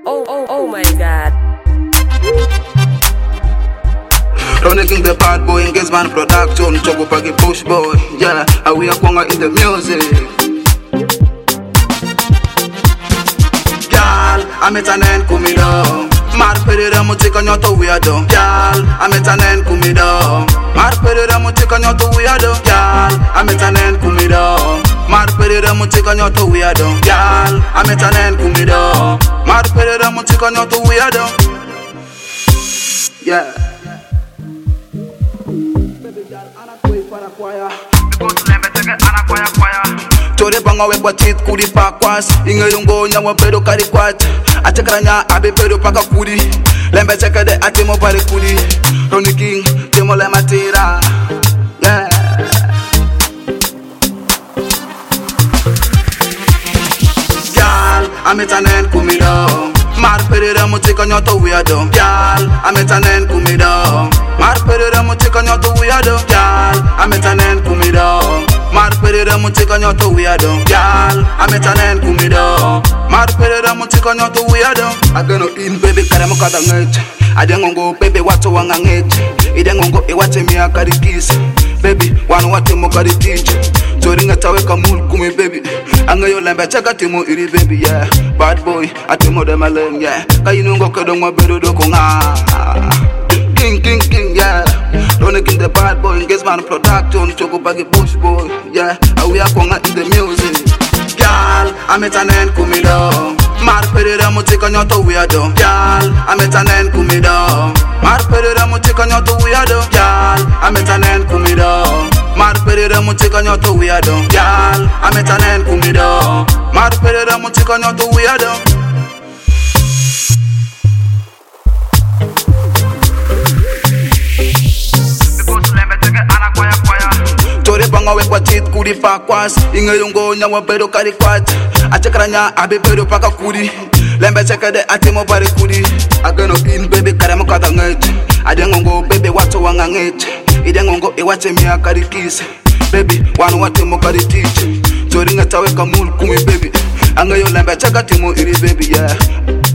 Oh my God. Ronnie King the bad boy, Engagement Production, Choco Pagi Push Boy, yeah, and we are Kwanga in the music. Girl, I'm at an end, Kumido. Mar Pereira Mutika Nyoto Weirdo. Girl, I'm at an end, Kumido. Mar Pereira Mutika Nyoto Weirdo. Girl, I'm at an end, Kumido. Mar Pereira Mutika Nyoto Weirdo. Girl, I'm at an end, Kumido. Mar Pereira Mutika Nyoto Weirdo. Yeah. Chore banga we kwa tit kuri pakwas Ingelungo nyawa pedo kari kwat Achakranya abe pedo paka kuri Lembe cheke de atimo pare kuri Ronnie King, temo le matera. Yeah. Girl, I'm at an end kumido. Mar Pereira Mutika Nyoto Weirdo. Girl, I'm at an end kumido. Mar Pereira Mutika Nyoto Weirdo. Girl, I'm at an end kumido. Mar Pereira Mutika Nyoto Weirdo. Girl, I'm at an end kumido. Mar Pereira Mutika Nyoto Weirdo. I gonna in baby karamo kata ngech. Adengongo baby watu wanga ngech. Idengongo iwache miya kari kiss. Baby wanu wate mo kari teach. Choringa tawe kamul kumi baby. Angayo lembe chaka timo iri baby yeah. Bad boy atimo de maleng yeah. Kayinungo kedongo bedo doko nga. King yeah. Ronnie King the bad boy, Engagement Production, Choco Pagi Push Boy, yeah. And we are Kwanga in the music. Girl, I'm at an end kumido. Mar Pereira Mutika Nyoto Weirdo. Girl, I'm at an end kumido. Mar Pereira Mutika Nyoto Weirdo. Girl, I'm at an end kumido. Mar Pereira Mutika Nyoto Weirdo. Girl, I'm at an end kumido. Mar Pereira Mutika Nyoto Weirdo. Banga we kwa tit kuri pakwas Ingelungo nyawa pedo kari kwat Achakranya abe pedo paka kuri Lembe cheke de atimo pare kuri Agano in baby karamo kata ngech Adengongo baby watu wanga ngech Idengongo iwache miya kari kiss. Baby wanu watimo kari teach. Choringa tawe kamul kumi baby Angayo lembe cheka timo iri baby yeah.